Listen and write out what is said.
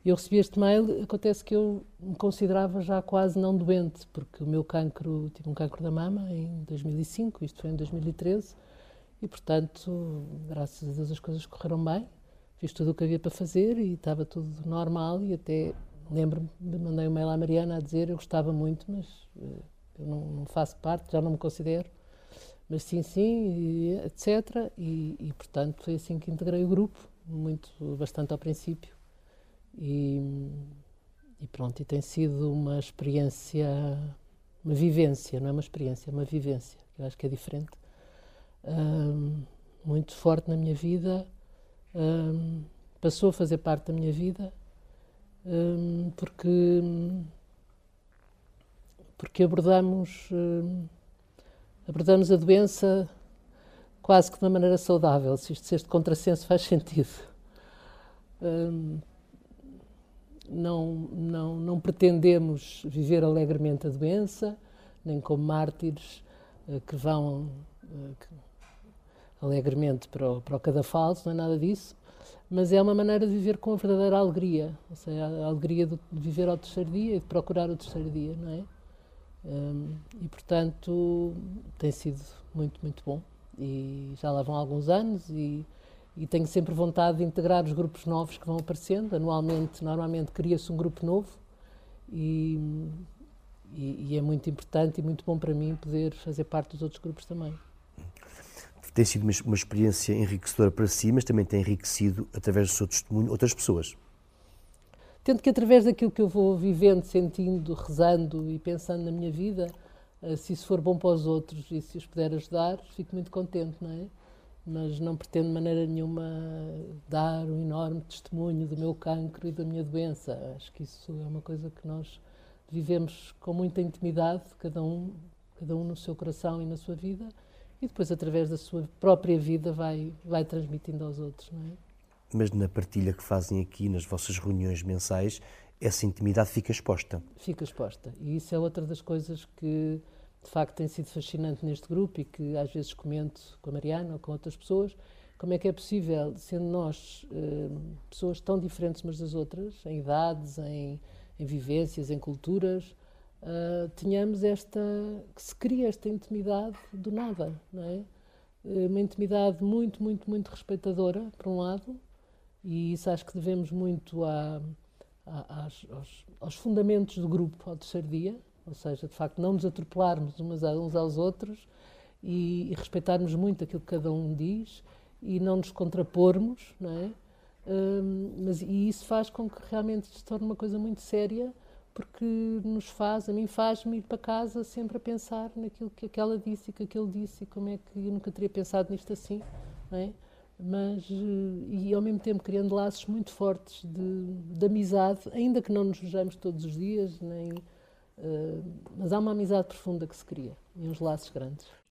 Eu recebi este mail, acontece que eu me considerava já quase não doente, porque o meu cancro, tive um cancro da mama em 2005, isto foi em 2013, e portanto, graças a Deus as coisas correram bem, fiz tudo o que havia para fazer e estava tudo normal e até lembro-me de mandei um mail à Mariana a dizer eu gostava muito, mas eu não faço parte, já não me considero, mas sim, sim, e etc. Portanto foi assim que integrei o grupo, bastante ao princípio. E, e pronto, e tem sido uma experiência, uma vivência, não é uma experiência, é uma vivência, que eu acho que é diferente, muito forte na minha vida, passou a fazer parte da minha vida, porque, porque abordamos a doença quase que de uma maneira saudável, se este contrassenso faz sentido. Não pretendemos viver alegremente a doença, nem como mártires que vão alegremente para o cadafalso, não é nada disso, mas é uma maneira de viver com a verdadeira alegria, ou seja, a alegria de viver ao terceiro dia e de procurar o terceiro dia, não é? E portanto tem sido muito, muito bom e já lá vão alguns anos e tenho sempre vontade de integrar os grupos novos que vão aparecendo. Normalmente cria-se um grupo novo e é muito importante e muito bom para mim poder fazer parte dos outros grupos também. Tem sido uma experiência enriquecedora para si, mas também tem enriquecido, através do seu testemunho, outras pessoas. Tento que através daquilo que eu vou vivendo, sentindo, rezando e pensando na minha vida, se isso for bom para os outros e se os puder ajudar, fico muito contente, não é? Mas não pretendo de maneira nenhuma dar um enorme testemunho do meu cancro e da minha doença. Acho que isso é uma coisa que nós vivemos com muita intimidade, cada um no seu coração e na sua vida, e depois através da sua própria vida vai transmitindo aos outros, não é? Mas na partilha que fazem aqui, nas vossas reuniões mensais, essa intimidade fica exposta. Fica exposta. E isso é outra das coisas que, de facto, tem sido fascinante neste grupo e que às vezes comento com a Mariana ou com outras pessoas, como é que é possível, sendo nós pessoas tão diferentes umas das outras, em idades, em vivências, em culturas, tenhamos que se cria esta intimidade do nada, não é? Uma intimidade muito, muito, muito respeitadora, por um lado, e isso acho que devemos muito aos fundamentos do grupo ao terceiro dia, ou seja, de facto não nos atropelarmos uns aos outros e respeitarmos muito aquilo que cada um diz e não nos contrapormos, não é? E isso faz com que realmente se torne uma coisa muito séria, porque a mim faz-me ir para casa sempre a pensar naquilo que aquela disse e que aquele disse e como é que eu nunca teria pensado nisto assim, não é? E ao mesmo tempo criando laços muito fortes de amizade, ainda que não nos vejamos todos os dias, mas há uma amizade profunda que se cria e uns laços grandes.